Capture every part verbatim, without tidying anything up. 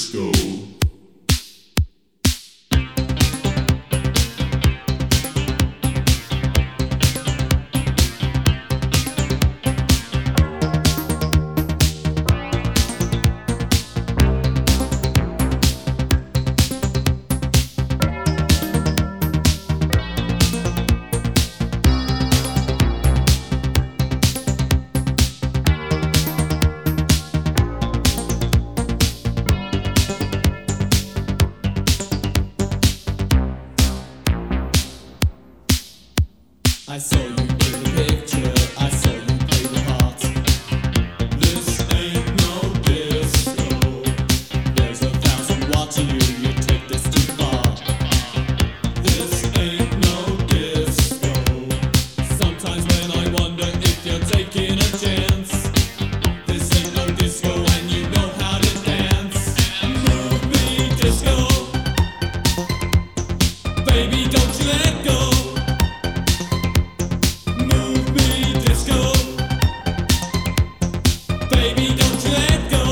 disco. I saw you in the picture, I saw you play the part. This ain't no disco. There's a thousand watching you, you take this too far. This ain't no disco. Sometimes when I wonder if you're taking a chance. This ain't no disco and you know how to dance. Move me disco. Baby, don't you let go. Baby, don't you let go.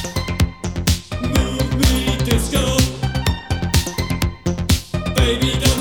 Move me disco. Baby, don't